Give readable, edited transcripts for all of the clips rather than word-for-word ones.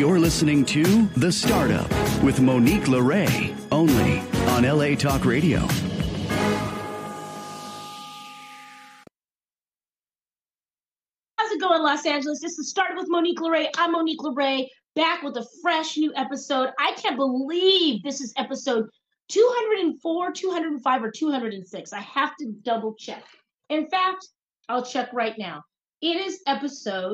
You're listening to The Startup with Monique LeRae, only on LA Talk Radio. How's it going, Los Angeles? This is The Startup with Monique LeRae. I'm Monique LeRae, back with a fresh new episode. I can't believe this is episode 204, 205, or 206. I have to double check. In fact, I'll check right now. It is episode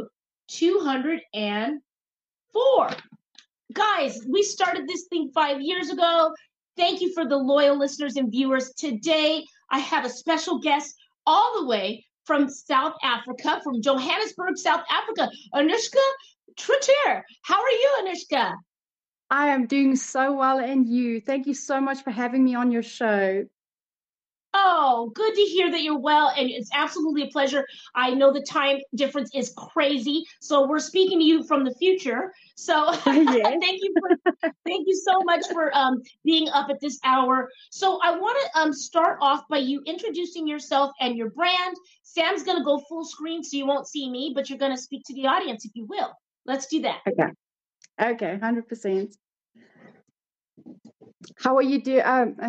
204. Guys, we started this thing 5 years ago. Thank you for the loyal listeners and viewers. Today, I have a special guest all the way from South Africa, from Johannesburg, South Africa, Anushka Trottier. How are you, Anushka? I am doing so well, and you. Thank you so much for having me on your show. Oh, good to hear that you're well, and it's absolutely a pleasure. I know the time difference is crazy, so we're speaking to you from the future. So thank you so much for being up at this hour. So I want to start off by you introducing yourself and your brand. Sam's going to go full screen, so you won't see me, but you're going to speak to the audience, if you will. Let's do that. Okay, 100%. How are you doing?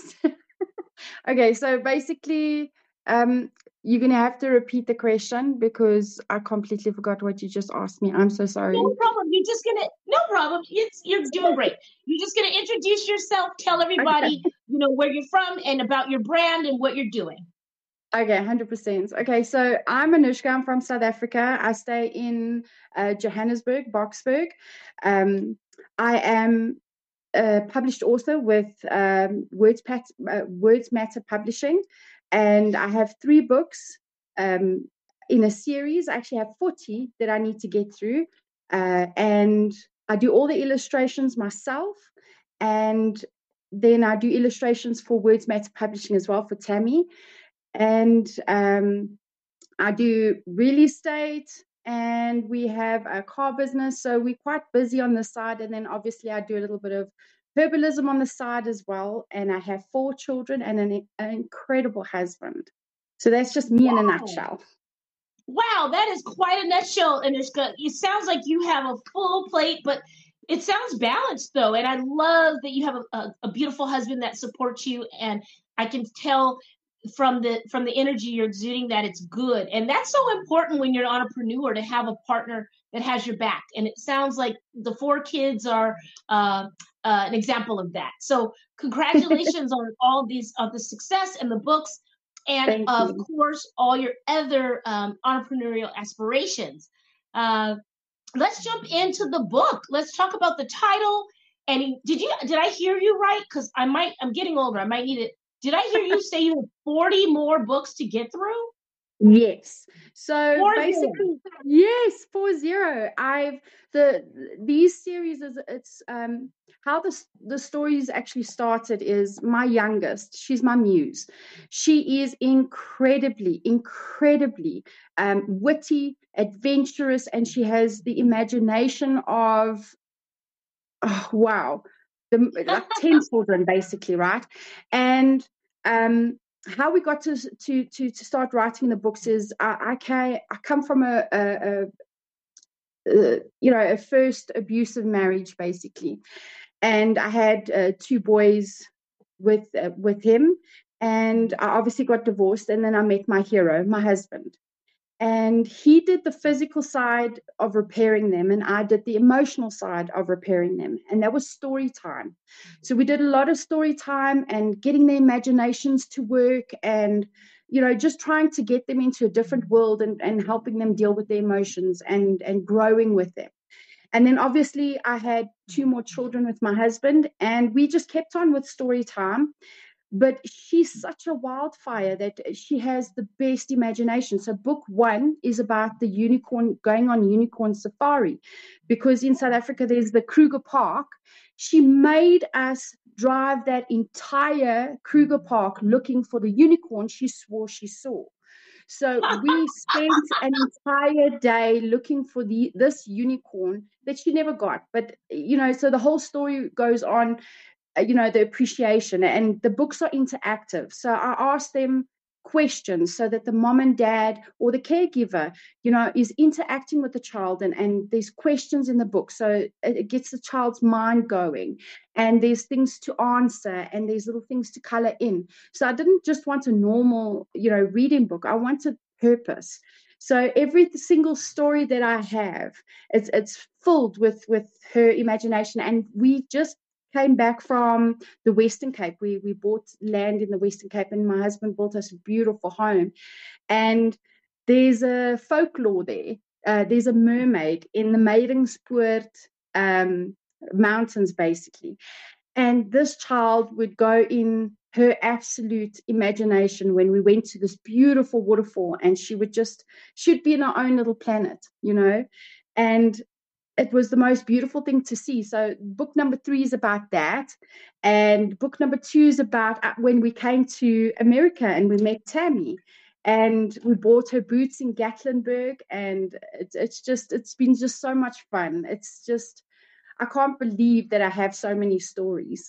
Okay, so basically, you're going to have to repeat the question because I completely forgot what you just asked me. I'm so sorry. No problem. No problem. You're doing great. You're just going to introduce yourself, tell everybody, where you're from and about your brand and what you're doing. Okay, 100%. Okay, so I'm Anushka. I'm from South Africa. I stay in Johannesburg, Boksburg. I am published author with Words Matter Publishing, and I have 3 books in a series. I actually have 40 that I need to get through, and I do all the illustrations myself, and then I do illustrations for Words Matter Publishing as well for Tammy, and I do real estate. And we have a car business, so we're quite busy on the side. And then obviously I do a little bit of herbalism on the side as well. And I have 4 children and an incredible husband. So that's just me in a nutshell. Wow, that is quite a nutshell, Anushka. It sounds like you have a full plate, but it sounds balanced, though. And I love that you have a beautiful husband that supports you. And I can tell from the energy you're exuding that it's good, and that's so important when you're an entrepreneur, to have a partner that has your back. And it sounds like the 4 kids are an example of that. So congratulations on all of the success and the books, and of course all your other entrepreneurial aspirations. Let's jump into the book. Let's talk about the title. And did I hear you right? Because I'm getting older. I might need it. Did I hear you say you have 40 more books to get through? Yes. So 40. Basically, yes, 40. These series it's how the stories actually started is my youngest. She's my muse. She is incredibly witty, adventurous, and she has the imagination of like 10 children, basically, right? And how we got to start writing the books is I come from a first abusive marriage, basically, and I had 2 boys with him, and I obviously got divorced, and then I met my hero, my husband. And he did the physical side of repairing them, and I did the emotional side of repairing them. And that was story time. So we did a lot of story time and getting their imaginations to work, and just trying to get them into a different world and helping them deal with their emotions and growing with them. And then obviously I had 2 more children with my husband, and we just kept on with story time. But she's such a wildfire that she has the best imagination. So book 1 is about the unicorn going on unicorn safari, because in South Africa there's the Kruger Park. She made us drive that entire Kruger Park looking for the unicorn she swore she saw. So we spent an entire day looking for this unicorn that she never got. But so the whole story goes on. The appreciation, and the books are interactive. So I asked them questions so that the mom and dad or the caregiver, is interacting with the child, and there's questions in the book. So it gets the child's mind going, and there's things to answer, and there's little things to color in. So I didn't just want a normal, reading book. I wanted purpose. So every single story that I have, it's filled with her imagination. And we just came back from the Western Cape. We bought land in the Western Cape, and my husband built us a beautiful home. And there's a folklore there. There's a mermaid in the Maidenspoort mountains, basically. And this child would go in her absolute imagination when we went to this beautiful waterfall, and she'd be in her own little planet, and it was the most beautiful thing to see. So book number 3 is about that. And book number 2 is about when we came to America and we met Tammy, and we bought her boots in Gatlinburg. And it's been just so much fun. I can't believe that I have so many stories.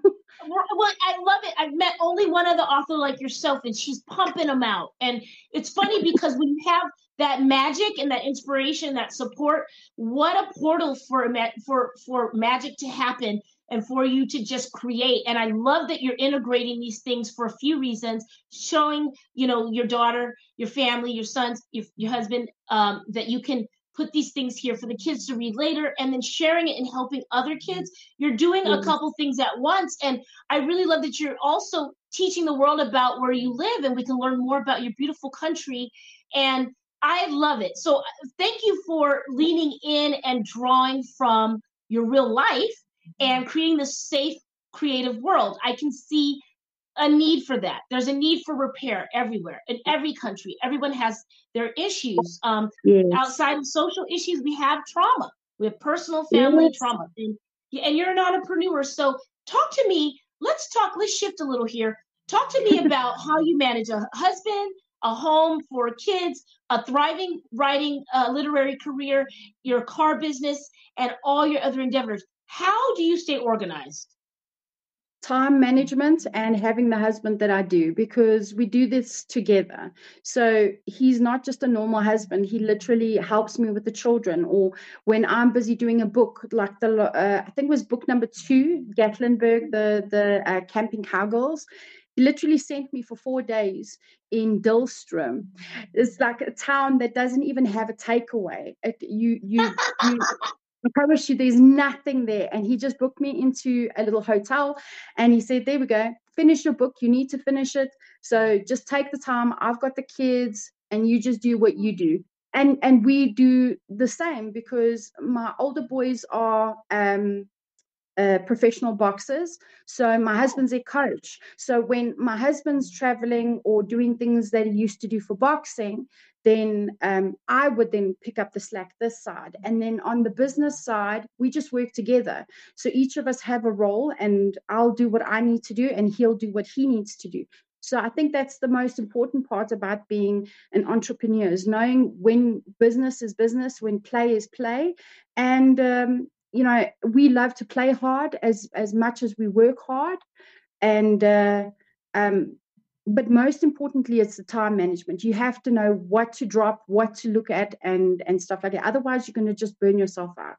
Well, I love it. I've met only one other author like yourself, and she's pumping them out. And it's funny because when you have that magic and that inspiration, that support, what a portal for magic to happen and for you to just create. And I love that you're integrating these things for a few reasons, showing, your daughter, your family, your sons, your husband, that you can put these things here for the kids to read later, and then sharing it and helping other kids. You're doing a couple things at once. And I really love that you're also teaching the world about where you live, and we can learn more about your beautiful country. And I love it. So thank you for leaning in and drawing from your real life and creating this safe, creative world. I can see a need for that. There's a need for repair everywhere, in every country. Everyone has their issues. Yes. Outside of social issues, we have trauma. We have personal family trauma. And you're an entrepreneur. So talk to me. Let's shift a little here. Talk to me about how you manage a husband, a home, 4 kids, a thriving writing, literary career, your car business, and all your other endeavors. How do you stay organized? Time management and having the husband that I do, because we do this together. So he's not just a normal husband. He literally helps me with the children, or when I'm busy doing a book, like I think it was book number 2, Gatlinburg, the Camping Cowgirls. He literally sent me for 4 days in Dillstrom. It's like a town that doesn't even have a takeaway. I promise you, there's nothing there. And he just booked me into a little hotel, and he said, there we go, finish your book. You need to finish it. So just take the time. I've got the kids, and you just do what you do. And we do the same, because my older boys are professional boxers. So my husband's a coach. So when my husband's traveling or doing things that he used to do for boxing, then I would then pick up the slack this side. And then on the business side, we just work together. So each of us have a role, and I'll do what I need to do, and he'll do what he needs to do. So I think that's the most important part about being an entrepreneur, is knowing when business is business, when play is play. And we love to play hard as much as we work hard. And but most importantly, it's the time management. You have to know what to drop, what to look at, and stuff like that. Otherwise, you're going to just burn yourself out.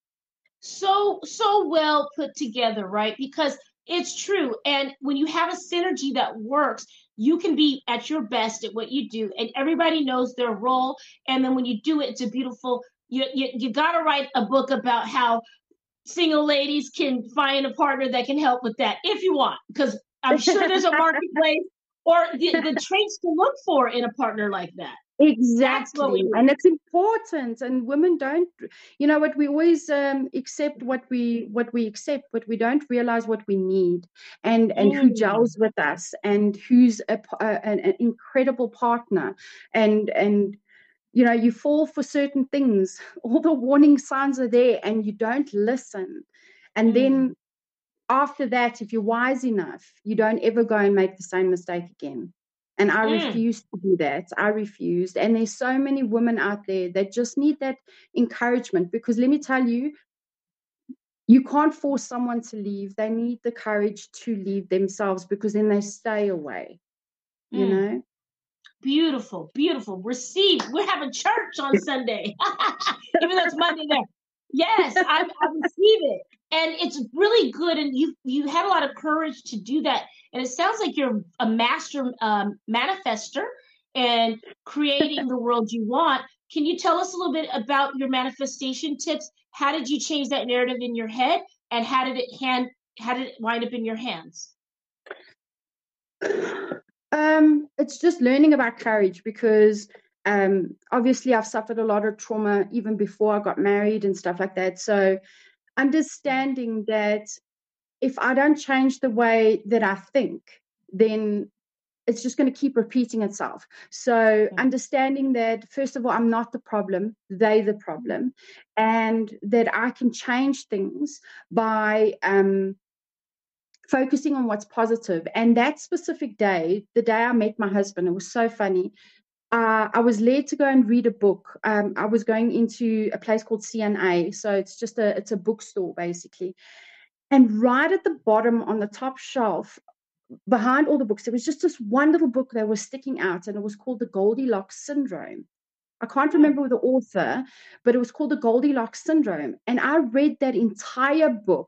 So well put together, right? Because it's true. And when you have a synergy that works, you can be at your best at what you do, and everybody knows their role. And then when you do it, it's a beautiful. You got to write a book about how single ladies can find a partner that can help with that if you want, because I'm sure there's a marketplace or the traits to look for in a partner like that. Exactly. And it's important. And women don't, what we always accept what we accept, but we don't realize what we need, and who gels with us, and who's an incredible partner. And you fall for certain things. All the warning signs are there, and you don't listen. And then after that, if you're wise enough, you don't ever go and make the same mistake again. And I refuse to do that. I refused. And there's so many women out there that just need that encouragement, because let me tell you, you can't force someone to leave. They need the courage to leave themselves, because then they stay away, beautiful, beautiful. Receive. We're having church on Sunday, even though it's Monday there. Yes, I receive it, and it's really good. And you had a lot of courage to do that. And it sounds like you're a master manifester and creating the world you want. Can you tell us a little bit about your manifestation tips? How did you change that narrative in your head, and how did it wind up in your hands? It's just learning about courage, because obviously I've suffered a lot of trauma even before I got married and stuff like that. So understanding that if I don't change the way that I think, then it's just going to keep repeating itself. So understanding that, first of all, I'm not the problem, they're the problem, and that I can change things by focusing on what's positive. And that specific day, the day I met my husband, it was so funny. I was led to go and read a book. I was going into a place called C&A. So it's a bookstore, basically. And right at the bottom on the top shelf, behind all the books, there was just this one little book that was sticking out, and it was called The Goldilocks Syndrome. I can't remember the author, but it was called The Goldilocks Syndrome. And I read that entire book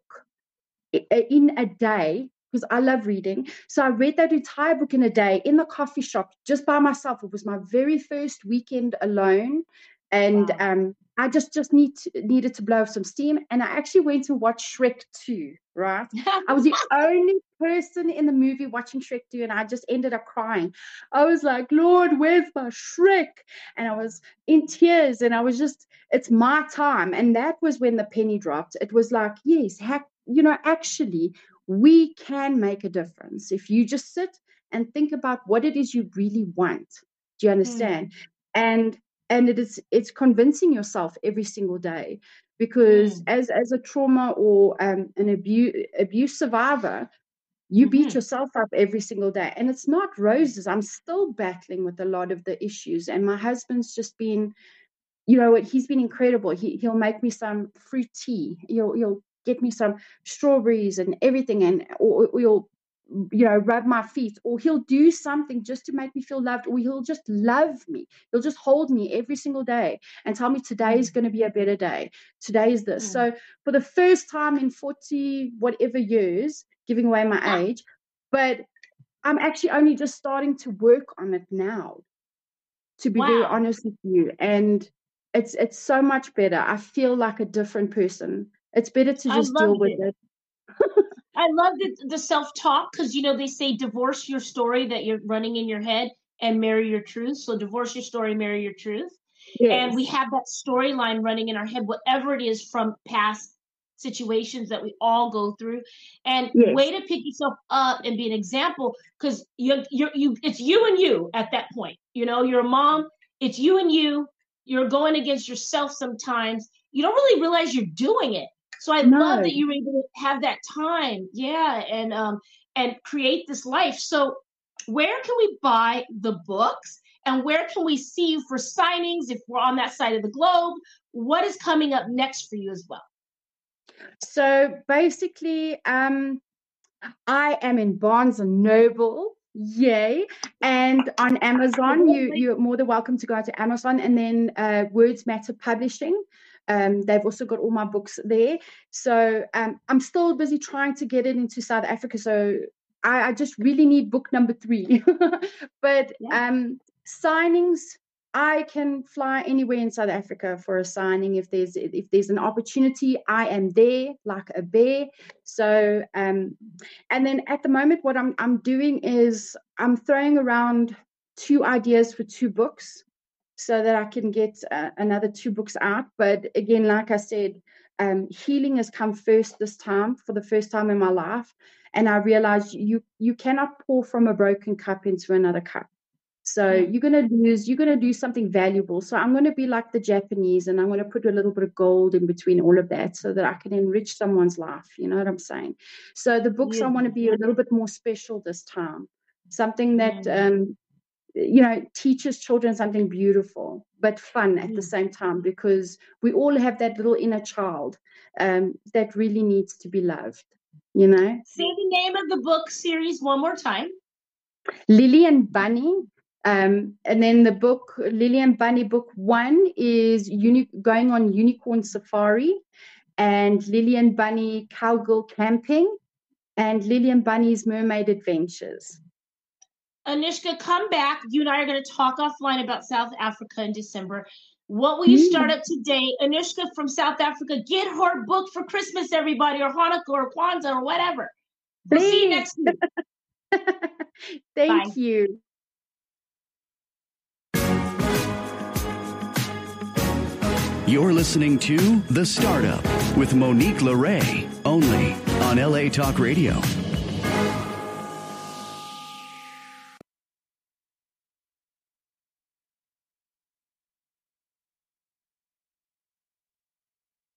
in a day, because I love reading. So I read that entire book in a day in the coffee shop, just by myself. It was my very first weekend alone. And I just needed to blow off some steam. And I actually went to watch Shrek 2, right? I was the only person in the movie watching Shrek 2, and I just ended up crying. I was like, Lord, where's my Shrek? And I was in tears, and I was just, it's my time. And that was when the penny dropped. It was like, yes, actually, we can make a difference if you just sit and think about what it is you really want. Do you understand? And it's convincing yourself every single day, because as a trauma or an abuse survivor, you beat yourself up every single day, and it's not roses. I'm still battling with a lot of the issues, and my husband's just been, he's been incredible. He'll make me some fruit tea. He'll get me some strawberries and everything, and or he'll rub my feet, or he'll do something just to make me feel loved, or he'll just love me. He'll just hold me every single day and tell me today is going to be a better day. Today is this. So for the first time in 40 whatever years, giving away my age, but I'm actually only just starting to work on it now, to be very honest with you. And it's so much better. I feel like a different person. It's better to just deal with it. I love the self-talk, because, they say divorce your story that you're running in your head and marry your truth. So divorce your story, marry your truth. Yes. And we have that storyline running in our head, whatever it is from past situations that we all go through. And way to pick yourself up and be an example, because it's you and you at that point. You're a mom. It's you and you. You're going against yourself sometimes. You don't really realize you're doing it. So I love that you were able to have that time, and create this life. So where can we buy the books, and where can we see you for signings if we're on that side of the globe? What is coming up next for you as well? So basically, I am in Barnes & Noble. Yay. And on Amazon, you're more than welcome to go to Amazon, and then Words Matter Publishing. They've also got all my books there. So I'm still busy trying to get it into South Africa. So I just really need book number 3. But signings, I can fly anywhere in South Africa for a signing. If there's an opportunity, I am there like a bear. So and then at the moment, what I'm doing is I'm throwing around 2 ideas for 2 books, so that I can get another 2 books out. But again, like I said, healing has come first this time, for the first time in my life. And I realized you cannot pour from a broken cup into another cup. So you're going to do something valuable. So I'm going to be like the Japanese, and I'm going to put a little bit of gold in between all of that, so that I can enrich someone's life. You know what I'm saying? So the books, I want to be a little bit more special this time. Something that, teaches children something beautiful, but fun at the same time, because we all have that little inner child that really needs to be loved, Say the name of the book series one more time. Lily and Bunny, And then the book, Lily and Bunny book 1 is going on unicorn safari, and Lily and Bunny cowgirl camping, and Lily and Bunny's mermaid adventures. Anushka, come back. You and I are going to talk offline about South Africa in December. What will you start up today? Anushka from South Africa, get her book for Christmas, everybody, or Hanukkah or Kwanzaa or whatever. We'll see you next week. Thank you. You're listening to The Startup with Monique LeRae, only on LA Talk Radio.